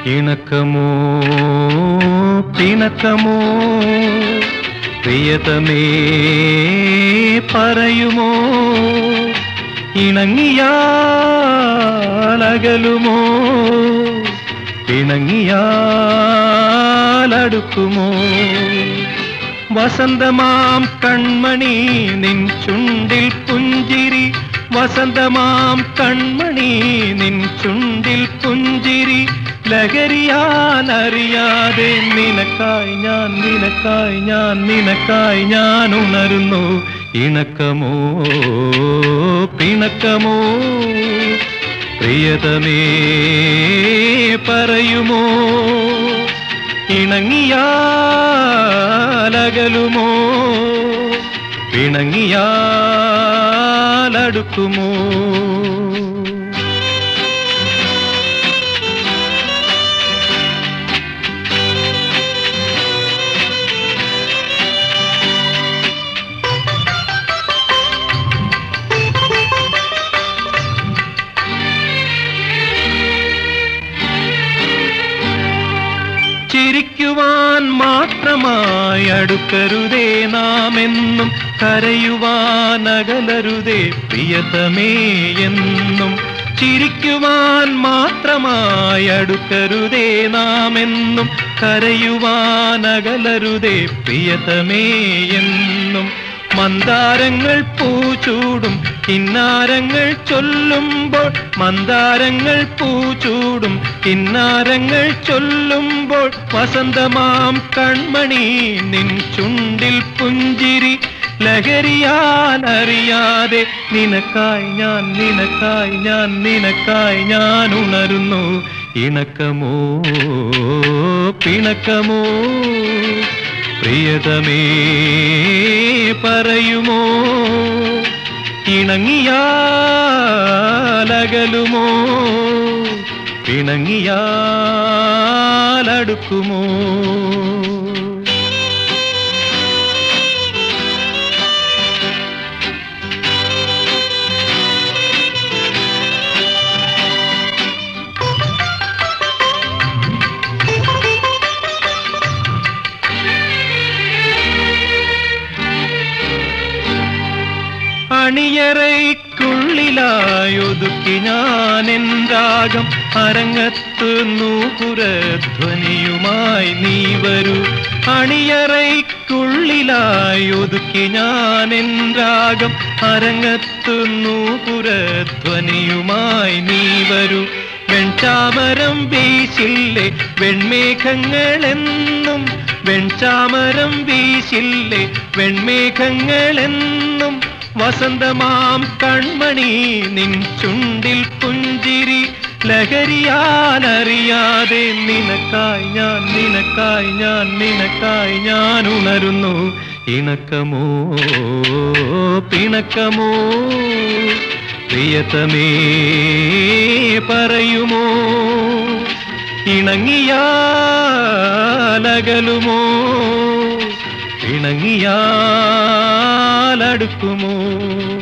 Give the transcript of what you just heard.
ഇണക്കമോ പിണക്കമോ പ്രിയതമേ പറയുമോ ഇണങ്ങിയാലകലുമോ പിണങ്ങിയാലടുക്കുമോ വസന്തമാം കൺമണി നിൻ ചുണ്ടിൽ പുഞ്ചിരി വസന്തമാം കൺമണി നിൻ ചുണ്ടിൽ പുഞ്ചിരി ലഹരിയാലറിയാതെ നിനക്കായി ഞാൻ നിനക്കായി ഞാൻ നിനക്കായി ഞാൻ ഉണരുന്നു ഇണക്കമോ പിണക്കമോ പ്രിയതമേ പറയുമോ ഇണങ്ങിയാലകലുമോ പിണങ്ങിയാലടുക്കുമോ ചിരിക്കുവാൻ മാത്രമായി അടുക്കരുതേ നാമെന്നും കരയുവാൻ അകലരുതേ പ്രിയതമേ എന്നും ചിരിക്കുവാൻ മാത്രമായി അടുക്കരുതേ നാമെന്നും കരയുവാൻ അകലരുതേ പ്രിയതമേ എന്നും മന്ദാരങ്ങൾ പൂച്ചൂടും കിന്നാരങ്ങൾ ചൊല്ലുമ്പോൾ മന്ദാരങ്ങൾ പൂച്ചൂടും കിന്നാരങ്ങൾ ചൊല്ലുമ്പോൾ വസന്തമാം കൺമണി നിൻ ചുണ്ടിൽ പുഞ്ചിരി ലഹരിയാലറിയാതെ നിനക്കായി ഞാൻ നിനക്കായി ഞാൻ നിനക്കായി ഞാൻ ഉണരുന്നു ഇണക്കമോ പിണക്കമോ പ്രിയതമേ പറയുമോ ഇണങ്ങിയാലകലുമോ പിണങ്ങിയാലടുക്കുമോ അണിയറയ്ക്കുള്ളിലായൊതുക്കി ഞാൻ എൻ രാഗം അരങ്ങത്ത് നൂപുരധ്വനിയുമായി നീ വരൂ അണിയറയ്ക്കുള്ളിലായൊതുക്കി ഞാൻ എൻ രാഗം അരങ്ങത്ത് നൂപുരധ്വനിയുമായി നീ വരൂ വെൺചാമരം വീശില്ലേ വെൺമേഘങ്ങളെന്നും വെൺചാമരം വീശില്ലേ വെൺമേഘങ്ങളെന്നും വസന്തമാം കൺമണി നിൻ ചുണ്ടിൽ പുഞ്ചിരി ലഹരിയാലറിയാതെ നിനക്കായി ഞാൻ നിനക്കായി ഞാൻ നിനക്കായി ഞാൻ ഉണരുന്നു ഇണക്കമോ പിണക്കമോ പ്രിയതമേ പറയുമോ ഇണങ്ങിയാലകലുമോ പിണങ്ങിയാലടുക്കുമോ